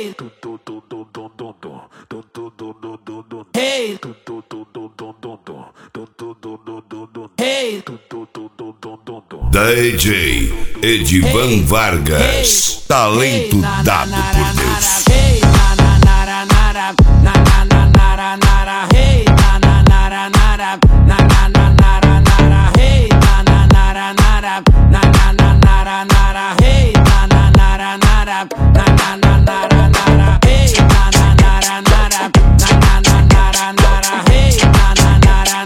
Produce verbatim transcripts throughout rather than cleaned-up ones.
Hey, hey, hey. D J Edivan Vargas, talento dado por Deus. Hey, na na na na na na na na na na. Hey, na na na na na na na na na. Hey, na na na na na na na na na. Hey, na na na na na na na na na. Hey, na na na na na na na na. Hey, na na na na na na na na. Hey, na na na na na na na. Hey, na na na na na na na.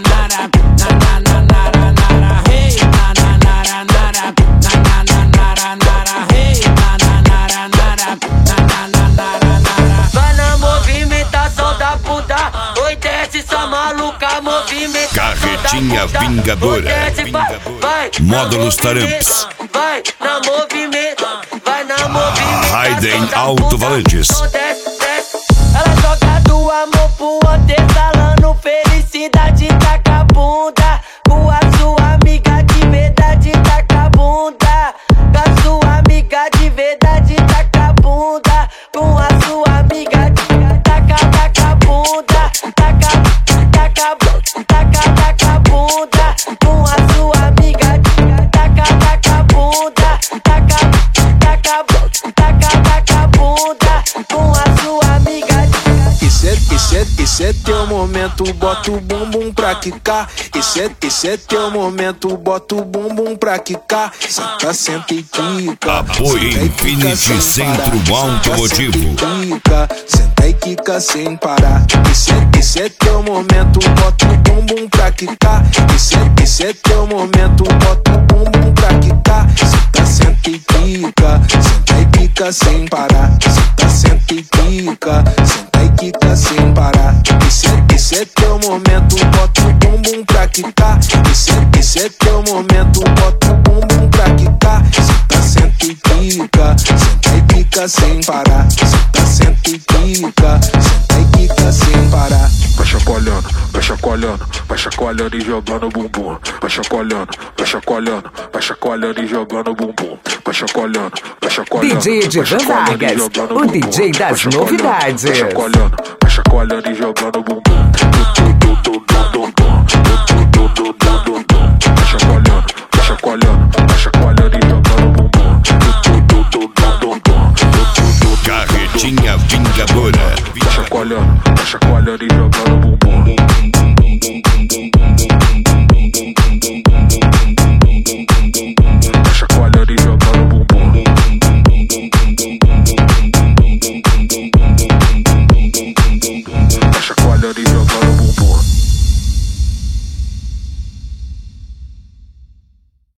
Vai na movimentação da puta, oi desce sua maluca, movimentação Carretinha da puta, Vingadora. oi, desce, vai, vai, Módulos na Taramps. Vai na movimento, vai na movimentação Raiden da Alto puta, Valantes. então desce, desce. Ela joga do amor pro antessalano, felicidade taca a bunda, com a sua amiga de verdade taca a bunda, com a sua amiga de verdade taca a bunda, com a sua amiga de taca, taca a bunda, taca, taca, taca, taca a bunda, com a sua amiga de taca, taca a bunda, taca, taca, taca, taca a bunda, com a sua amiga de. Esse é, esse é, esse é teu momento, bota o bumbum pra quicar. Esse é, esse é teu momento, bota o bumbum pra quicar. Senta, senta e quica. Apoio Senta e quica Infinity sem Centro parar. Automotivo. Senta e quica, senta e quica sem parar. Esse é, esse é teu momento, bota o bumbum pra quicar. Esse é, esse é teu momento, bota o bumbum pra quicar. Senta, senta e quica, senta e quica sem parar. Senta, senta e quica, senta e quica sem parar. Esse é, esse é teu momento, bota o bumbum pra quicar. Esse é, esse é teu momento, bota o bumbum pra quicar. Senta, senta e quica, senta e quica sem parar. Senta, senta e quica, senta e quica sem parar. Vai chacoalhando, vai chacoalhando, vai chacoalhando e jogando bumbum. Vai chacoalhando, vai chacoalhando, vai chacoalhando e jogando bumbum. Vai chacoalhando, vai chacoalhando. D J Edivan Vargas, o D J das novidades. Vai chacoalhando, vai chacoalhando e jogando bumbum. Vai chacoalhando, vai chacoalhando, vai chacoalhando e jogando bumbum. Carretinha Vingadora. Vai chacoalhando, vai chacoalhando e jogando bumbum.